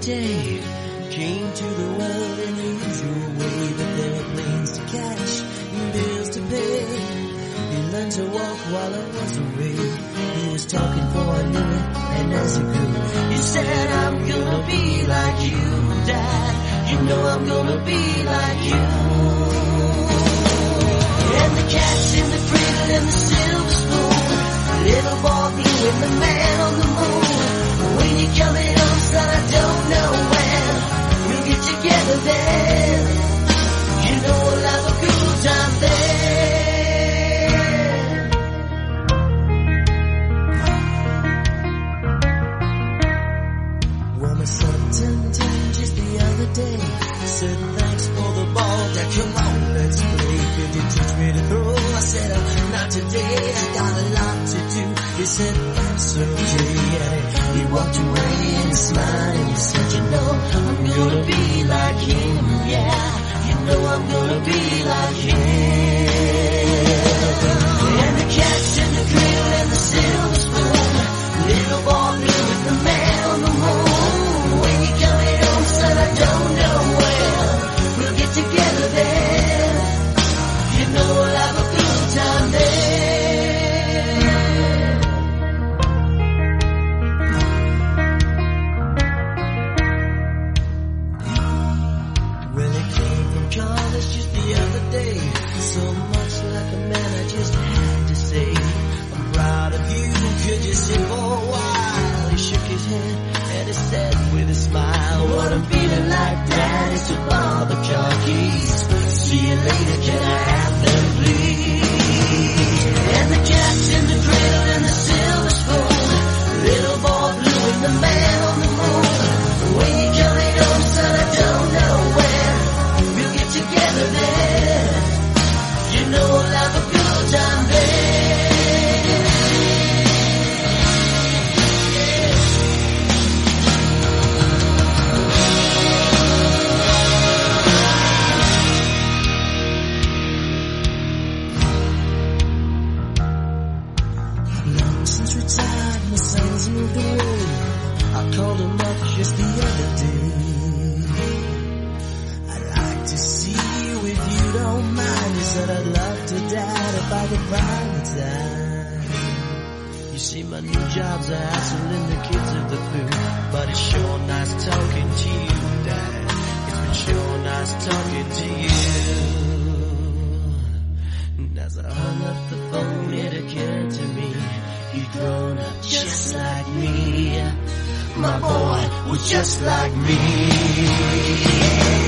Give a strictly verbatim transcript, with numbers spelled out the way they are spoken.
day came to the world in the usual way, but there were planes to catch and bills to pay. He learned to walk while I was away. He was talking before I knew it, and as he grew, he said, I'm gonna be like you, Dad. You know I'm gonna be like you. And the cat's in the cradle and the silver spoon, little boy blue and the man on the moon. When you're coming home, son, I don't know when we'll get together then. You know we'll have a good time then. Well, my son turned ten just the other day. Said thanks for the ball, Dad, come on, let's play. Could you teach me to throw? I said, oh, not today, I got a lot to do. He said, that's okay, yeah. He walked away and he smiled and he said, you know, I'm gonna be like him, yeah. You know I'm gonna be like him. And the cat's in the cradle and the silver spoon, little boy blue and the man on the moon. When you're coming home, son, I don't know when we'll get together then. You know we'll have a good time then. College just the other day, so much like a man I just had to say, I'm proud of you, could you sit for a while? He shook his head and he said with a smile, what I'm feeling like, Dad, is to borrow the car keys. See you later, can I have them please? And the cat's in the cradle and the silver spoon, little boy blue and the man on the moon. When you're coming home, son, I don't know when we'll get together then. You know we'll have a good time then. Long since retired, my son's moved away. I called him up just the other day. To see you if you don't mind. He said I'd love to, Dad, if I could find the time. You see, my new job's a hassle and the kids are the flu, but it's sure nice talking to you, Dad. It's been sure nice talking to you. And as I hung up the phone, it occurred to me, you'd grown up just like me. My boy was just like me.